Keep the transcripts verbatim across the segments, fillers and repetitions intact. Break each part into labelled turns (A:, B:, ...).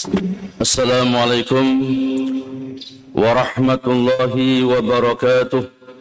A: Assalamualaikum warahmatullahi wabarakatuh.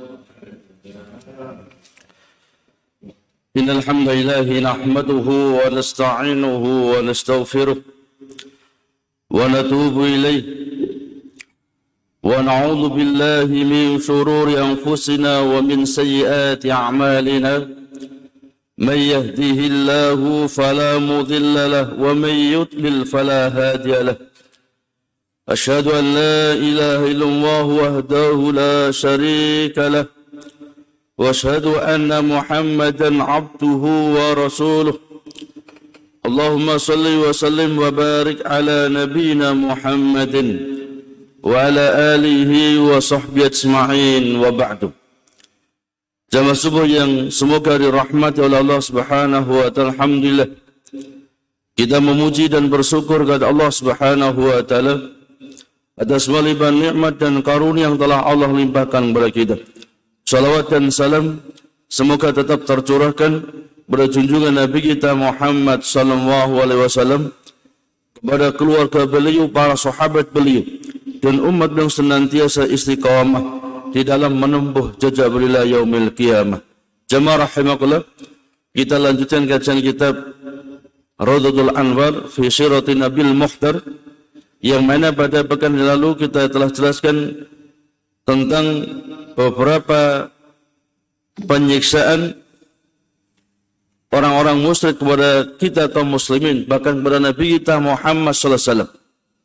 A: Innal hamdalillah nahmaduhu wa nasta'inuhu wa nastaghfiruh wa natubu ilayhi wa na'udzu billahi min shururi anfusina wa min sayyiati a'malina. من يهده الله فلا مضل له ومن يضلل فلا هادي له أشهد أن لا إله إلا الله وحده لا شريك له وأشهد أن محمدا عبده ورسوله اللهم صل وسلم وبارك على نبينا محمد وعلى آله وصحبه أجمعين وبعد. Jamaah subuh yang semoga dirahmati oleh Allah Subhanahu wa taala. Alhamdulillah, kita memuji dan bersyukur kepada Allah Subhanahu wa taala atas melimpah nikmat dan karunia yang telah Allah limpahkan kepada kita. Salawat dan salam semoga tetap tercurahkan kepada junjungan Nabi kita Muhammad sallallahu alaihi wasallam, kepada keluarga beliau, para sahabat beliau, dan umat yang senantiasa istiqamah di dalam menempuh jejak beliau yaumil qiyamah. Jamaah rahimakumullah, kita lanjutkan kajian kitab Rawdatul Anwar fi Sirati Nabil Muhdar, yang mana pada pekan lalu kita telah jelaskan tentang beberapa penyiksaan orang-orang musyrik kepada kita kaum muslimin, bahkan kepada Nabi kita Muhammad sallallahu alaihi wasallam.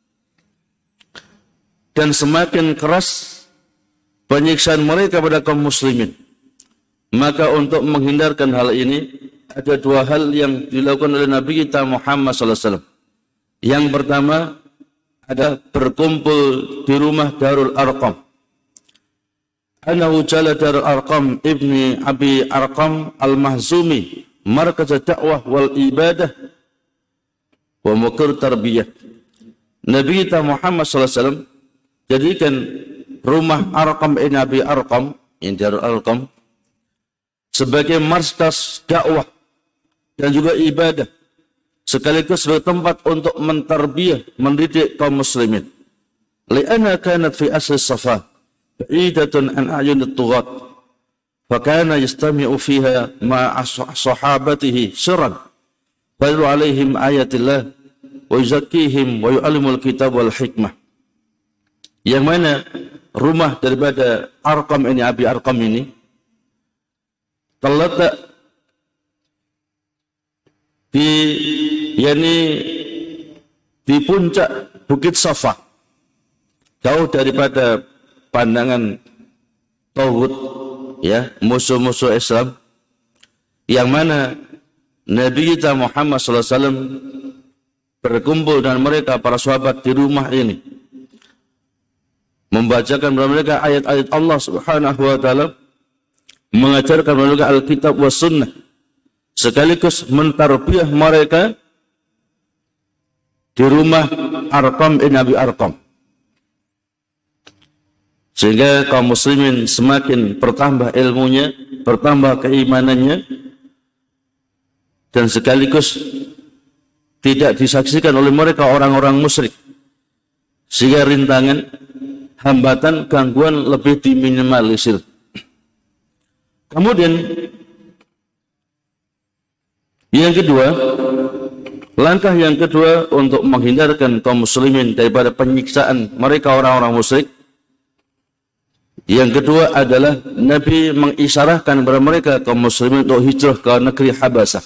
A: Dan semakin keras penyiksaan mereka pada kaum muslimin. Maka untuk menghindarkan hal ini, ada dua hal yang dilakukan oleh Nabi kita Muhammad sallallahu alaihi wasallam. Yang pertama ada berkumpul di rumah Darul Arqam. Anahu jala Darul Arqam ibni Abi Arqam al-Mahzumi markaz dakwah wal ibadah wa mukir tarbiyah. Nabi kita Muhammad sallallahu alaihi wasallam jadikan rumah Arqam ibn Abi Arqam, yang Darul Arqam, sebagai markas dakwah dan juga ibadah, sekaligus sebagai tempat untuk mentarbiyah, mendidik kaum muslimin. Li'anna kanat fi asli Safa ba'idatun an a'yunit tughat, fa kana yastami'u fiha ma'a sahabatihi sirran fayadlu alaihim ayatillah wa yuzakkihim wa yu'allimul kitab wal hikmah. Yang mana rumah daripada Arqam ini, Abi Arqam ini, terletak di yakni di puncak Bukit Safa, jauh daripada pandangan tauhid, ya, musuh-musuh Islam, yang mana Nabi kita Muhammad sallallahu alaihi wasallam berkumpul dengan mereka, para sahabat, di rumah ini, membacakan kepada mereka ayat-ayat Allah Subhanahu wa taala, mengajarkan kepada mereka Alkitab was Sunnah, sekaligus mentarbiyah mereka di rumah Arqam bin Abi Arqam, sehingga kaum muslimin semakin bertambah ilmunya, bertambah keimanannya, dan sekaligus tidak disaksikan oleh mereka orang-orang musyrik, sehingga rintangan, hambatan, gangguan lebih diminimalisir. Kemudian yang kedua, langkah yang kedua untuk menghindarkan kaum muslimin daripada penyiksaan mereka orang-orang musyrik, yang kedua adalah Nabi mengisyarahkan kepada mereka kaum muslimin untuk hijrah ke negeri Habasah.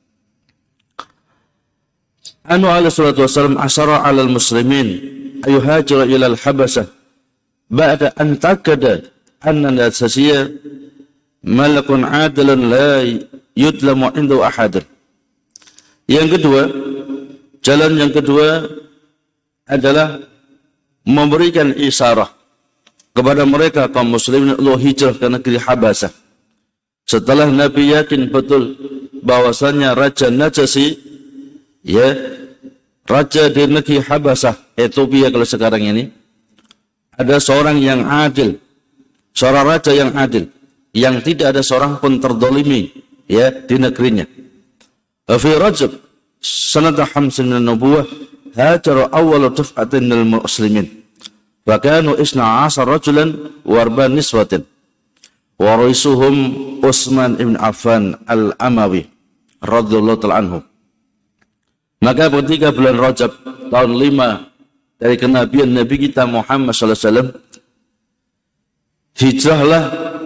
A: Anu alaihi salatu wassalam asyara alal muslimin ayuhajira ilal Habasah ba'da an takada anna nasasiya malakun adilun la yudlamu indu ahadun. Yang kedua, jalan yang kedua adalah memberikan isyarah kepada mereka kaum muslimin untuk hijrah ke negeri Habasah. Setelah Nabi yakin betul bahwasannya Raja Najasyi, ya, raja di negeri Habasah, Ethiopia kalau sekarang ini, ada seorang yang adil, seorang raja yang adil, yang tidak ada seorang pun terdolimi, ya, di negerinya. Fi Rajab sanata hamsin min nubuwah hajaru awwalu duf'atin lil muslimin wa kanu isna ashar rajulan wa arba'an niswatin wa raisuhum Utsman ibn Affan al-Amawi radhiyallahu ta'ala anhu. Maka ketika bulan Rajab tahun lima dari kenabian Nabi kita Muhammad sallallahu alaihi wasallam, hijrahlah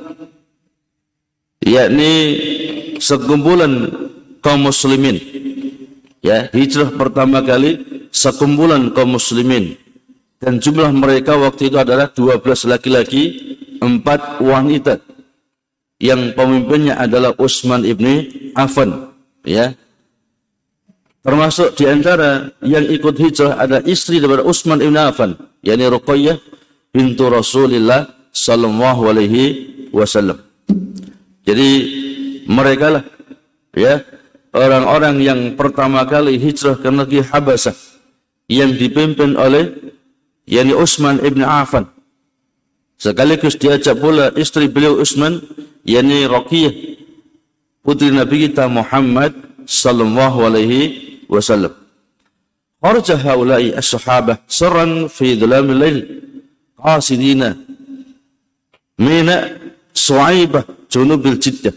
A: yakni sekumpulan kaum muslimin, ya, hijrah pertama kali sekumpulan kaum muslimin, dan jumlah mereka waktu itu adalah dua belas laki-laki, empat wanita, yang pemimpinnya adalah Utsman ibn Affan, ya. Termasuk di antara yang ikut hijrah ada istri daripada Utsman ibn Affan, yakni Ruqayyah bintu Rasulillah sallallahu alaihi wasallam. Jadi mereka lah, ya, orang-orang yang pertama kali hijrah ke negeri Habasah yang dipimpin oleh yakni Utsman ibn Affan. Sekaligus diajak pula istri beliau Utsman, yakni Ruqayyah putri Nabi kita Muhammad sallallahu alaihi wasallam. Kharaja haula'i as-sahabah sirran fi dhulamil lail qasidina mina Su'aibah junubil Jiddah.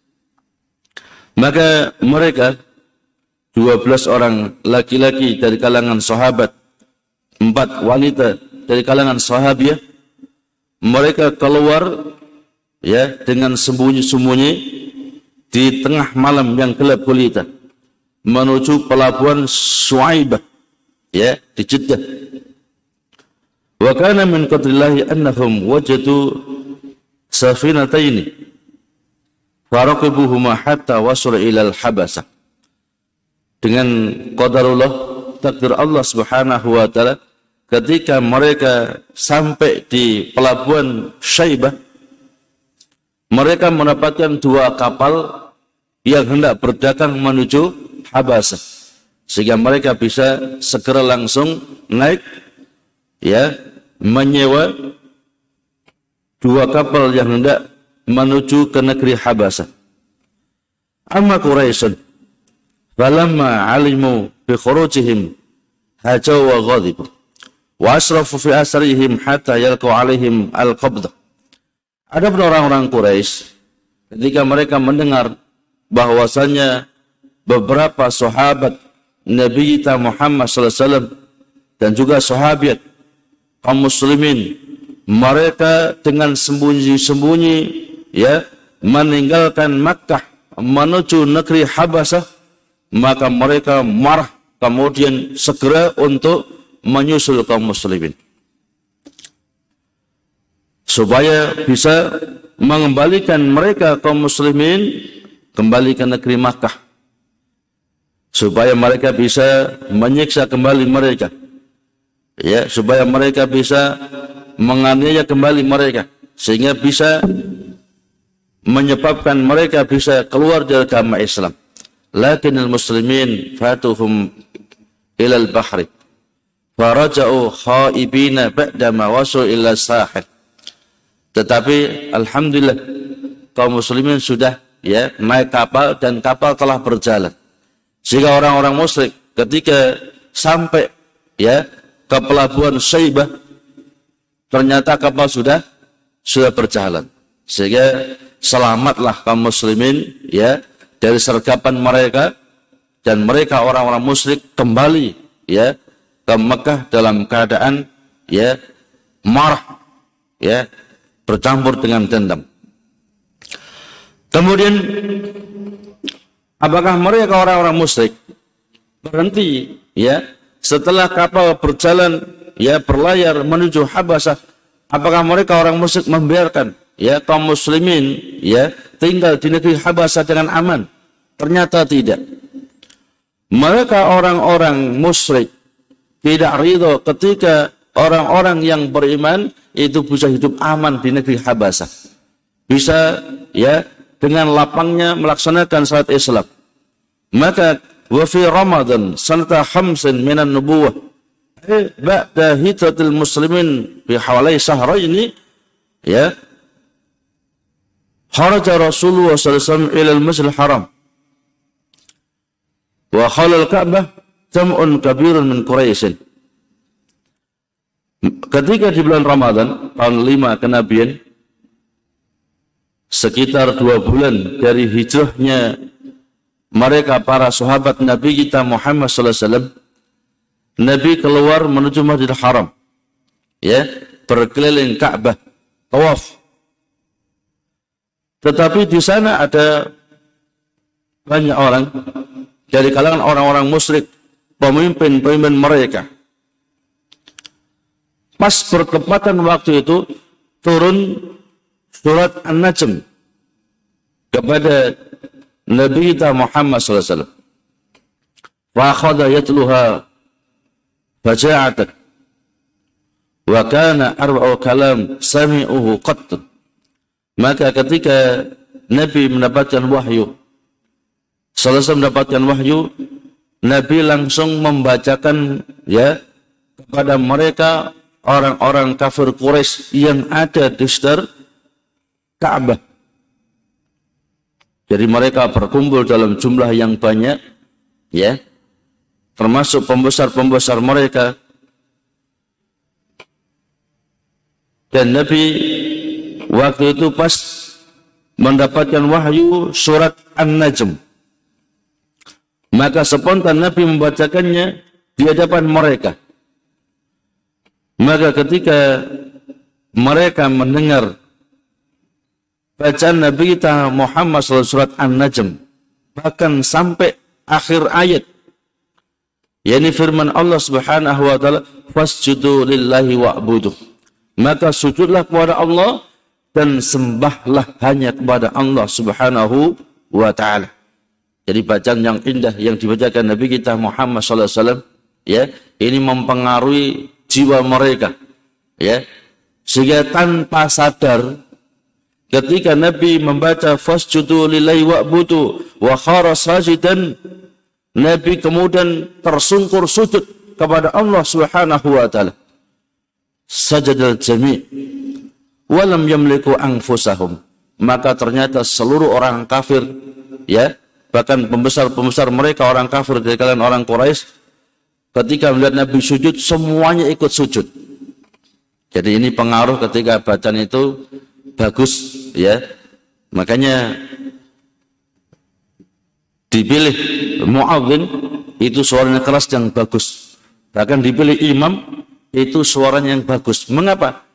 A: Maka mereka dua belas orang laki-laki dari kalangan sahabat, empat wanita dari kalangan sahabiah, mereka keluar, ya, dengan sembunyi-sembunyi di tengah malam yang gelap gulita menuju pelabuhan Su'aibah, ya, di Jeddah. Wa kana min qadrillahi annahum wajadu safinataini faraqibuhuma hatta wasula ilal Habasah. Dengan qadarullah, takdir Allah Subhanahu wa taala, ketika mereka sampai di pelabuhan Syaibah, mereka mendapatkan dua kapal yang hendak berdagang menuju Habasah, sehingga mereka bisa segera langsung naik, ya, menyewa dua kapal yang hendak menuju ke negeri Habasah. Amma Quraisyun falamma alimu bi khurujihim hajaw wa ghadibu wa asrafu fi asrihim hatta yalqu alaihim al-qabdah. Ada orang-orang Quraisy ketika mereka mendengar bahwasanya beberapa sahabat Nabi kita Muhammad sallallahu alaihi wasallam dan juga sahabat kaum muslimin, mereka dengan sembunyi-sembunyi, ya, meninggalkan Makkah menuju negeri Habasah, maka mereka marah kemudian segera untuk menyusul kaum muslimin supaya bisa mengembalikan mereka kaum muslimin kembali ke negeri Makkah, supaya mereka bisa menyiksa kembali mereka, ya, supaya mereka bisa menganiaya kembali mereka, sehingga bisa menyebabkan mereka bisa keluar dari agama Islam. Lakinnal muslimin fatuhum ilal bahri faraja'u khaibina ba'dama wasu ila sahil. Tetapi alhamdulillah kaum muslimin sudah, ya, naik kapal dan kapal telah berjalan, sehingga orang-orang musyrik ketika sampai, ya, ke pelabuhan Syaibah, ternyata kapal sudah sudah berjalan, sehingga selamatlah kaum muslimin, ya, dari sergapan mereka, dan mereka orang-orang musyrik kembali, ya, ke Mekah dalam keadaan, ya, marah, ya, bercampur dengan dendam. Kemudian apakah mereka orang-orang musyrik berhenti, ya, setelah kapal berjalan, ya, berlayar menuju Habasah? Apakah mereka orang musyrik membiarkan, ya, kaum muslimin, ya, tinggal di negeri Habasah dengan aman? Ternyata tidak. Mereka orang-orang musyrik tidak ridho ketika orang-orang yang beriman itu bisa hidup aman di negeri Habasah, bisa, ya, dengan lapangnya melaksanakan salat Islam. Maka wa fi Ramadan sanata khamsin minan nubuwah, eh, ba'da hijratil muslimin bi hawalai syahraini, ya, kharaja Rasulullah sallallahu alaihi wasallam ila al-Masjidil Haram wa khala al-Ka'bah jam'un kabirun min Quraisy. Ketika di bulan Ramadan tahun lima kenabian, sekitar dua bulan dari hijrahnya mereka para sahabat Nabi kita Muhammad sallallahu alaihi wasallam, Nabi keluar menuju Masjidil Haram, ya, berkeliling Ka'bah, tawaf. Tetapi di sana ada banyak orang dari kalangan orang-orang musyrik, pemimpin-pemimpin mereka. Pas bertepatan waktu itu turun surat An-Najm kepada Nabi kita Muhammad sallallahu alaihi wasallam. Wa akhadha yatluha faja'atan wa kana arba'u kalam sami'uhu qatt. Maka ketika Nabi mendapatkan wahyu, sallallahu alaihi wasallam mendapatkan wahyu, Nabi langsung membacakan, ya, kepada mereka orang-orang kafir Quraisy yang ada di sekitar Ka'bah. Jadi mereka berkumpul dalam jumlah yang banyak, ya, termasuk pembesar-pembesar mereka. Dan Nabi waktu itu pas mendapatkan wahyu surat An-Najm, maka spontan Nabi membacakannya di hadapan mereka. Maka ketika mereka mendengar bacaan Nabi kita Muhammad sallallahu alaihi wasallam surat An-Najm, bahkan sampai akhir ayat, yakni firman Allah Subhanahu wa taala, fasjudu lillahi wa'budu, maka sujudlah kepada Allah dan sembahlah hanya kepada Allah Subhanahu wa taala. Jadi bacaan yang indah yang dibacakan Nabi kita Muhammad sallallahu alaihi wasallam, ya, ini mempengaruhi jiwa mereka, ya, sehingga tanpa sadar ketika Nabi membaca fasjudu lillahi wa'budu wa khara sajidan, Nabi kemudian tersungkur sujud kepada Allah Subhanahu wa taala. Sajadal jami' wa lam yamliku anfusahum, maka ternyata seluruh orang kafir, ya, bahkan pembesar-pembesar mereka orang kafir dari kalangan orang Quraisy, ketika melihat Nabi sujud, semuanya ikut sujud. Jadi ini pengaruh ketika bacaan itu bagus, ya. Makanya dipilih muadzin itu suaranya keras yang bagus. Bahkan dipilih imam itu suaranya yang bagus. Mengapa?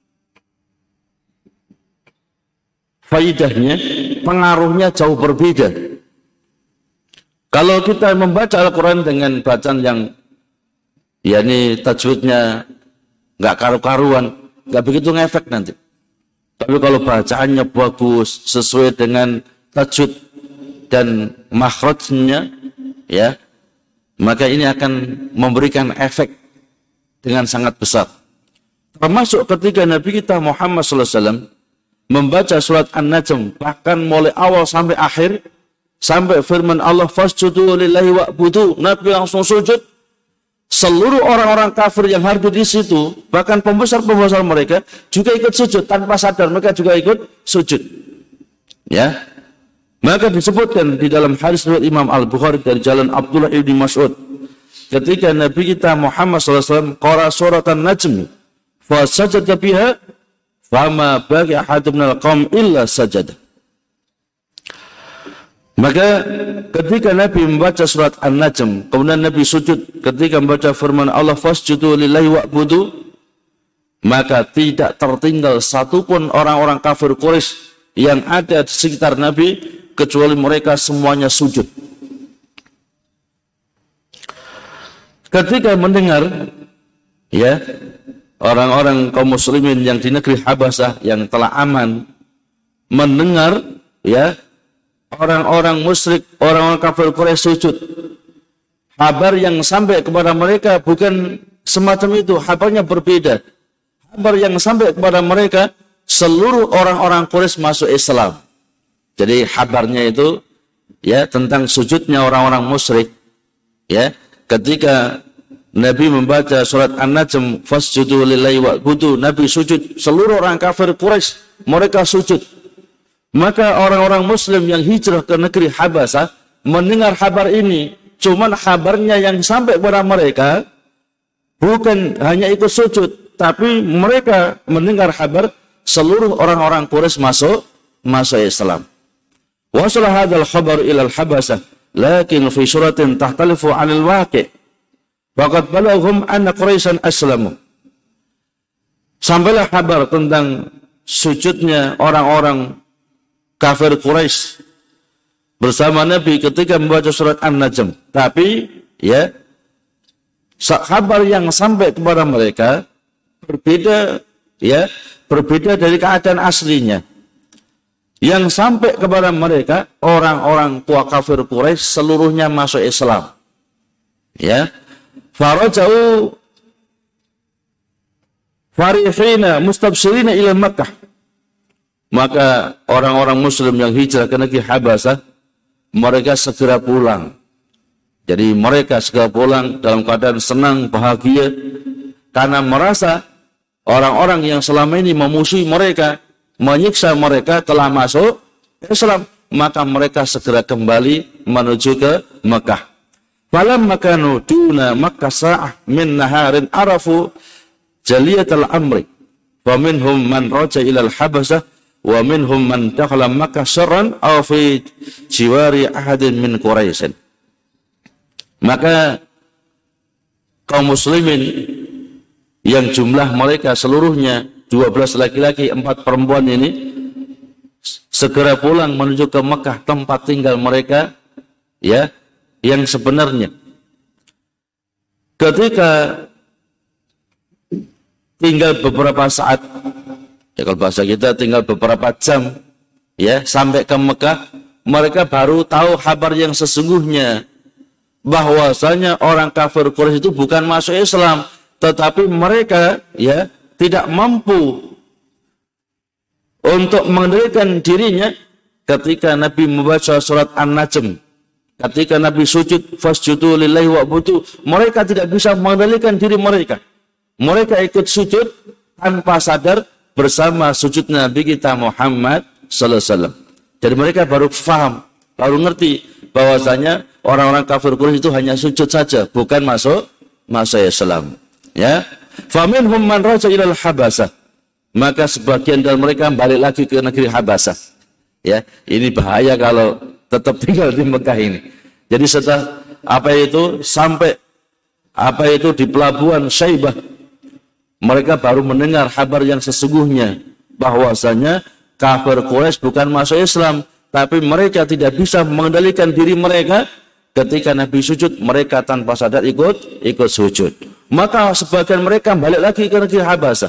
A: Faidahnya, pengaruhnya jauh berbeda. Kalau kita membaca Al-Quran dengan bacaan yang, ya, ini tajwidnya nggak karu-karuan, nggak begitu ngefek nanti. Tapi kalau bacaannya bagus, sesuai dengan tajwid dan makhrajnya, ya, maka ini akan memberikan efek dengan sangat besar. Termasuk ketika Nabi kita Muhammad sallallahu alaihi wasallam membaca surat An-Najm, bahkan mulai awal sampai akhir, sampai firman Allah fasjudu lillahi wa'budu, Nabi langsung sujud. Seluruh orang-orang kafir yang hadir di situ, bahkan pembesar-pembesar mereka juga ikut sujud tanpa sadar, mereka juga ikut sujud. Ya, maka disebutkan di dalam hadis riwayat Imam Al-Bukhari dari jalan Abdullah ibn Mas'ud, ketika Nabi kita Muhammad sallallahu alaihi wasallam qara surat An-Najm, fa sajada biha, fama baqi ahadun minal qaum illa sajada. Maka ketika Nabi membaca surat An-Najm, kemudian Nabi sujud ketika membaca firman Allah fasjudu lillahi wa'budu, maka tidak tertinggal satupun orang-orang kafir Quraisy yang ada di sekitar Nabi, kecuali mereka semuanya sujud. Ketika mendengar, ya, orang-orang kaum muslimin yang di negeri Habasyah yang telah aman mendengar, ya, orang-orang musyrik, orang-orang kafir Quraisy sujud, kabar yang sampai kepada mereka bukan semacam itu, kabarnya berbeda. Kabar yang sampai kepada mereka, seluruh orang-orang Quraisy masuk Islam. Jadi kabarnya itu, ya, tentang sujudnya orang-orang musyrik, ya, ketika Nabi membaca surat An-Najm fasjudu lillahi wa'budu, Nabi sujud, seluruh orang kafir Quraisy mereka sujud. Maka orang-orang muslim yang hijrah ke negeri Habasyah mendengar kabar ini, Cuman kabarnya yang sampai kepada mereka bukan hanya ikut sujud, tapi mereka mendengar kabar seluruh orang-orang Quraisy masuk masuk Islam. Wasala hadzal khabar ila al-Habasah, lakin fi suratin tahtalifu 'anil waqi'. Faqad balaghum anna Quraisyan aslamu. Sampailah kabar tentang sujudnya orang-orang kafir Quraisy bersama Nabi ketika membaca surat An-Najm. Tapi ya, kabar yang sampai kepada mereka berbeda, ya, berbeda dari keadaan aslinya. Yang sampai kepada mereka orang-orang tua kafir Quraisy seluruhnya masuk Islam. Ya. Farajau farihina mustabsirina ila Makkah. Maka orang-orang muslim yang hijrah ke negeri Habasah, mereka segera pulang. Jadi mereka segera pulang dalam keadaan senang, bahagia, karena merasa orang-orang yang selama ini memusuhi mereka, menyiksa mereka telah masuk Islam. Maka mereka segera kembali menuju ke Mekah. Falam makanu duna Makkah sa'ah min naharin arafu jaliyatal amri. Wa minhum man raja ila al-Habasah wa minhum man dakhala Makkah sirran aw fi jiwari ahadin min Quraisy. Maka kaum muslimin yang jumlah mereka seluruhnya dua belas laki-laki, empat perempuan ini segera pulang menuju ke Mekah, tempat tinggal mereka, ya, yang sebenarnya. Ketika tinggal beberapa saat, ya kalau bahasa kita tinggal beberapa jam, ya, sampai ke Mekah, mereka baru tahu kabar yang sesungguhnya, bahwasanya orang kafir Quraisy itu bukan masuk Islam, tetapi mereka, ya, tidak mampu untuk mengendalikan dirinya ketika Nabi membaca surat An-Najm. Ketika Nabi sujud, fasjudu lillahi wa'budu, mereka tidak bisa mengendalikan diri mereka. Mereka ikut sujud tanpa sadar bersama sujud Nabi kita Muhammad sallallahu alaihi wasallam. Jadi mereka baru faham, baru ngerti bahwasanya orang-orang kafir Quraisy itu hanya sujud saja, bukan masuk masuk Islam. Ya. Faminhum man raja ilal Habasah. Maka sebagian dari mereka balik lagi ke negeri Habasah. Ya, ini bahaya kalau tetap tinggal di Mekah ini. Jadi setelah apa itu sampai apa itu di pelabuhan Syaibah, mereka baru mendengar kabar yang sesungguhnya bahwasanya kafir Quraisy bukan masuk Islam, tapi mereka tidak bisa mengendalikan diri mereka. Ketika Nabi sujud, mereka tanpa sadar ikut ikut sujud. Maka sebagian mereka balik lagi ke negeri Habasah.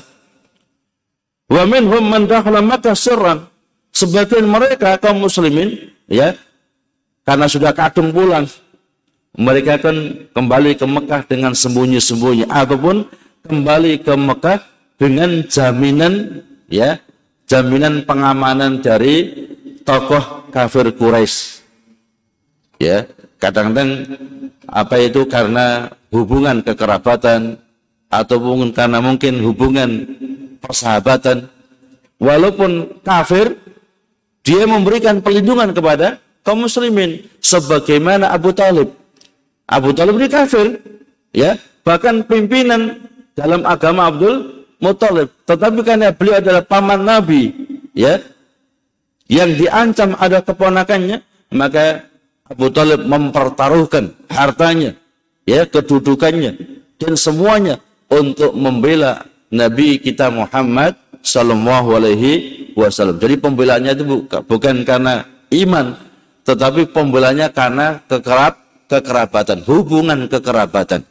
A: Wa minhum man dakhala Makkah sirran. Sebagian mereka kaum muslimin, ya, karena sudah kadung pulang, mereka akan kembali ke Mekah dengan sembunyi-sembunyi, ataupun kembali ke Mekah dengan jaminan, ya, jaminan pengamanan dari tokoh kafir Quraisy. Ya, kadang-kadang apa itu karena hubungan kekerabatan ataupun karena mungkin hubungan persahabatan, walaupun kafir, dia memberikan perlindungan kepada kaum muslimin, sebagaimana Abu Talib. Abu Talib ini kafir, ya, bahkan pimpinan dalam agama Abdul Muthalib, tetapi karena beliau adalah paman Nabi, ya, yang diancam ada keponakannya, maka Abu Talib mempertaruhkan hartanya, ya, kedudukannya dan semuanya untuk membela Nabi kita Muhammad sallallahu alaihi wasallam. Jadi pembelaannya itu bukan karena iman, tetapi pembelaannya karena kekerab kekerabatan, hubungan kekerabatan.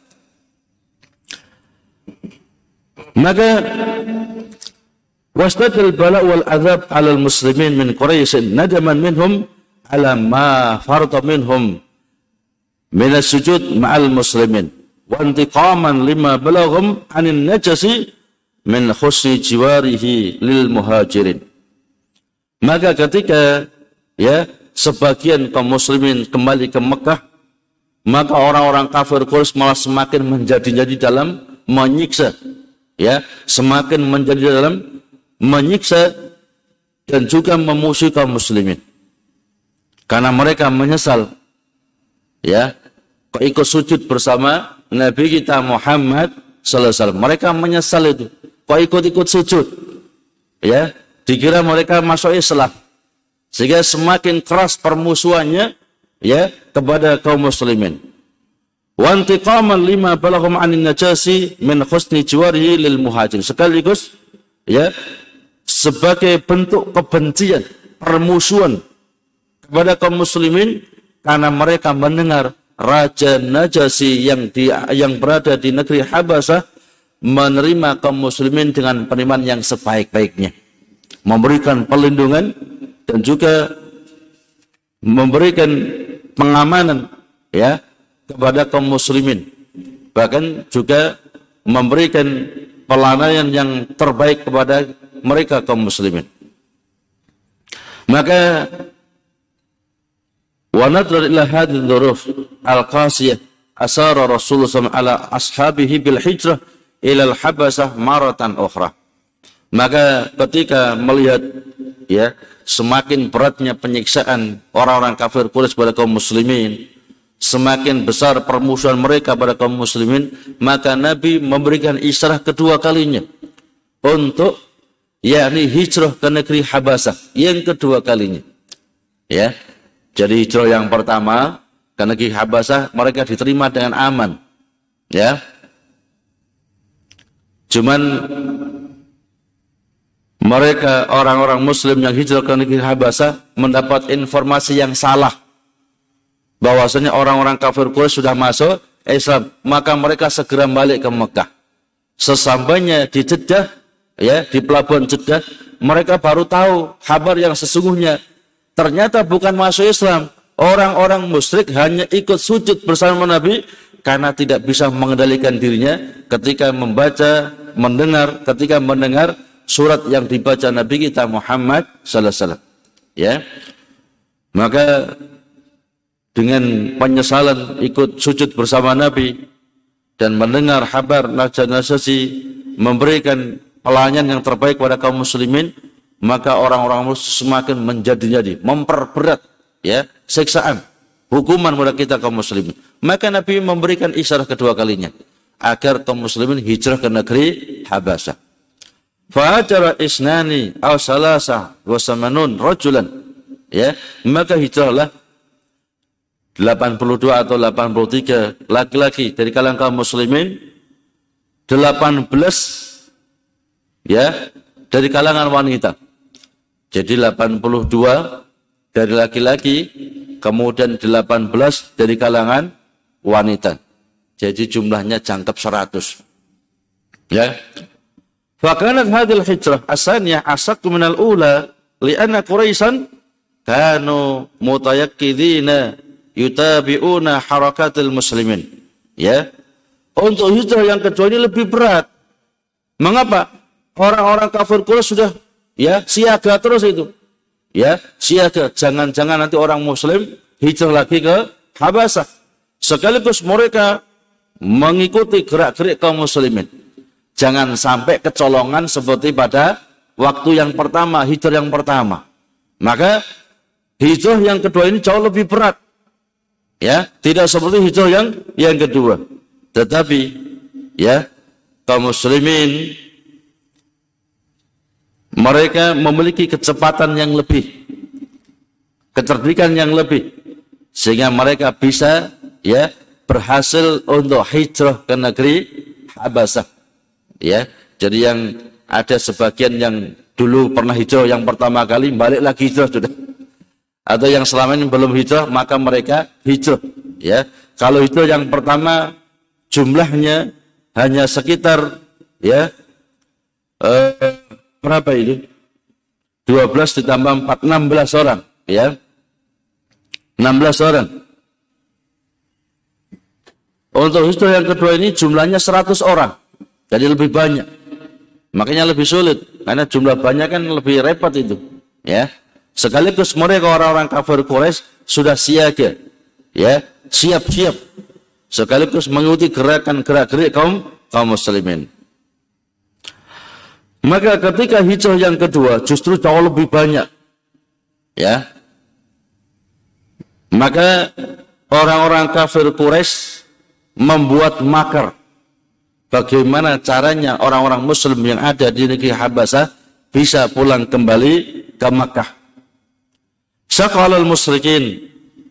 A: Maka wastadil bala wal azab 'alal muslimin min Quraisy nadaman minhum ala ma farata minhum min as-sujud ma'al muslimin wa intiqaman lima balaghum 'anil najasi min khussi jiwarihi lil muhajirin. Maka ketika, ya, sebagian kaum muslimin kembali ke Mekah, maka orang-orang kafir Quraisy malah semakin menjadi-jadi dalam menyiksa, ya, semakin menjadi dalam menyiksa dan juga memusuhi kaum muslimin, karena mereka menyesal, ya, kok ikut sujud bersama Nabi kita Muhammad sallallahu alaihi wasallam. Mereka menyesal itu. Kok ikut-ikut sujud? Ya, dikira mereka masuk Islam. Sehingga semakin keras permusuhannya ya kepada kaum muslimin. Wa intiqaman lima balaghum 'anil najasi min husni jiwarihi lil muhajir. Sekaligus ya sebagai bentuk kebencian, permusuhan kepada kaum muslimin karena mereka mendengar Raja Najasi yang di, yang berada di negeri Habasyah menerima kaum muslimin dengan penerimaan yang sebaik-baiknya, memberikan perlindungan dan juga memberikan pengamanan ya kepada kaum muslimin, bahkan juga memberikan pelayanan yang terbaik kepada mereka kaum muslimin. Maka wa nadhar ila hadhihi dzuruf al-qasiyah asara Rasulullah sallallahu alaihi wasallam ala ashabihi bil hijrah ila al-Habasyah maratan ukhra. Maka ketika melihat ya semakin beratnya penyiksaan orang-orang kafir Quraisy pada kaum muslimin, semakin besar permusuhan mereka pada kaum muslimin, maka Nabi memberikan isyarat kedua kalinya untuk yakni hijrah ke negeri Habasyah yang kedua kalinya. Ya. Jadi hijrah yang pertama ke negeri Habasyah mereka diterima dengan aman. Ya. Cuman mereka orang-orang muslim yang hijrah ke negeri Habasyah mendapat informasi yang salah bahwasanya orang-orang kafir Quraisy sudah masuk Islam, maka mereka segera balik ke Mekah. Sesampainya di Jeddah, ya di pelabuhan Jeddah, mereka baru tahu kabar yang sesungguhnya. Ternyata bukan masuk Islam. Orang-orang musyrik hanya ikut sujud bersama Nabi karena tidak bisa mengendalikan dirinya ketika membaca, mendengar, ketika mendengar surat yang dibaca Nabi kita Muhammad sallallahu alaihi wasallam. Ya. Maka dengan penyesalan ikut sujud bersama Nabi dan mendengar kabar Raja Najasyi memberikan pelayanan yang terbaik kepada kaum muslimin, maka orang-orang muslim semakin menjadi-jadi, memperberat ya siksaan, hukuman kepada kita kaum muslimin. Maka Nabi memberikan isyarat kedua kalinya agar kaum muslimin hijrah ke negeri Habasyah. Fahajara isnani aw salasa wa samanun rajulan, ya, maka hijrahlah delapan puluh dua atau delapan puluh tiga laki-laki dari kalangan kaum muslimin, delapan belas ya dari kalangan wanita. Jadi delapan puluh dua dari laki-laki, kemudian delapan belas dari kalangan wanita. Jadi jumlahnya jangkep seratus. Ya. Fakanat hadhil hijrah asaniyah asaqu minal ula li'anna Quraisyan kanu mutayaqqidina yutabi'una harakatil muslimin. Ya. Untuk hijrah yang kedua ini lebih berat. Mengapa? Orang-orang kafir Quraisy sudah ya siaga terus itu. Ya, siaga. Jangan-jangan nanti orang muslim hijrah lagi ke Habasyah. Sekaligus mereka mengikuti gerak-gerik kaum muslimin. Jangan sampai kecolongan seperti pada waktu yang pertama, hijrah yang pertama. Maka hijrah yang kedua ini jauh lebih berat. Ya, tidak seperti hijrah yang yang kedua. Tetapi ya, kaum muslimin mereka memiliki kecepatan yang lebih, kecerdikan yang lebih, sehingga mereka bisa ya berhasil untuk hijrah ke negeri Habasyah. Ya, jadi yang ada sebagian yang dulu pernah hijrah yang pertama kali balik lagi hijrah sudah. Atau yang selama ini belum hijrah maka mereka hijrah. Ya, kalau hijrah yang pertama jumlahnya hanya sekitar ya eh, berapa ini? dua belas ditambah empat, enam belas orang. Ya. enam belas orang. Untuk hijrah yang kedua ini jumlahnya seratus orang. Jadi lebih banyak. Makanya lebih sulit. Karena jumlah banyak kan lebih repot itu. Ya. Sekaligus mereka orang-orang kafir Quraisy sudah siaga. Ya. Siap-siap. Sekaligus mengikuti gerakan-gerak-gerik kaum kaum muslimin. Maka ketika hijrah yang kedua justru jauh lebih banyak. Ya. Maka orang-orang kafir Quraisy membuat makar bagaimana caranya orang-orang muslim yang ada di negeri Habasah bisa pulang kembali ke Makkah. Saqalal musyrikin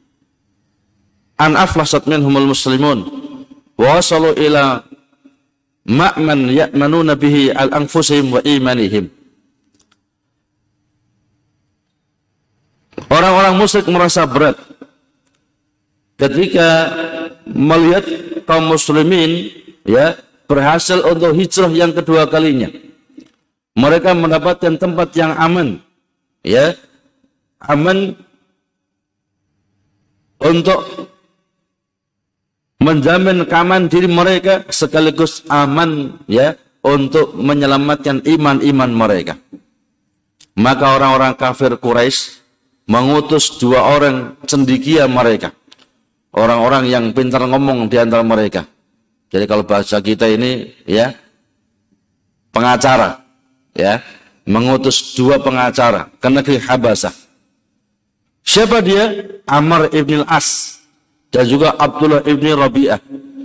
A: an aflasat minhumul muslimun wa wasalu ila ma'man ya'manuna bihi al-anfusihim wa imanihim. Orang-orang musyrik merasa berat ketika melihat kaum muslimin ya berhasil untuk hijrah yang kedua kalinya. Mereka mendapatkan tempat yang aman, ya, aman untuk menjamin keamanan diri mereka sekaligus aman, ya, untuk menyelamatkan iman-iman mereka. Maka orang-orang kafir Quraisy mengutus dua orang cendekia mereka, orang-orang yang pintar ngomong di antara mereka. Jadi kalau bahasa kita ini, ya, pengacara, ya, mengutus dua pengacara ke negeri Habasah. Siapa dia? Amr ibn al-As dan juga Abdullah ibn Rabi'ah.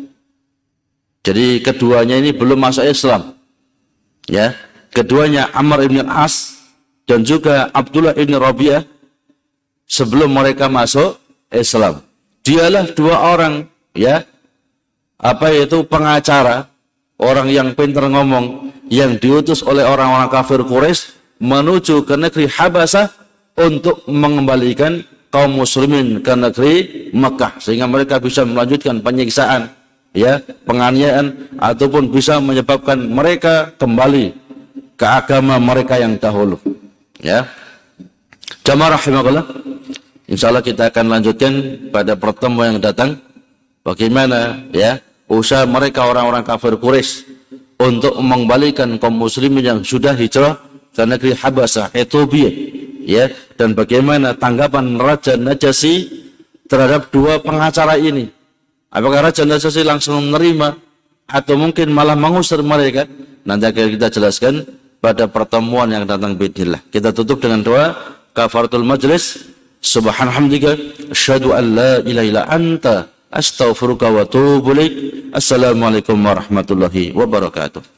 A: Jadi keduanya ini belum masuk Islam, ya. Keduanya Amr ibn al-As dan juga Abdullah ibn Rabi'ah sebelum mereka masuk Islam. Dialah dua orang, ya, apa itu pengacara, orang yang pintar ngomong, yang diutus oleh orang-orang kafir Quraisy menuju ke negeri Habasah untuk mengembalikan kaum muslimin ke negeri Mekah sehingga mereka bisa melanjutkan penyiksaan, ya, penganiayaan ataupun bisa menyebabkan mereka kembali ke agama mereka yang dahulu, ya. Jamaah rahimakumullah. Insyaallah kita akan lanjutkan pada pertemuan yang datang bagaimana, ya, usaha mereka orang-orang kafir Quraisy untuk mengembalikan kaum muslimin yang sudah hijrah ke negeri Habasah, Ethiopia, ya, dan bagaimana tanggapan Raja Najasyi terhadap dua pengacara ini. Apakah Raja Najasyi langsung menerima atau mungkin malah mengusir mereka? Nanti akan kita jelaskan pada pertemuan yang datang biidznillah. Kita tutup dengan doa kafaratul majlis. Subhanallah, asyhadu an la ilaha illa anta astaghfiruka wa atubu ilaik. Assalamualaikum warahmatullahi wabarakatuh.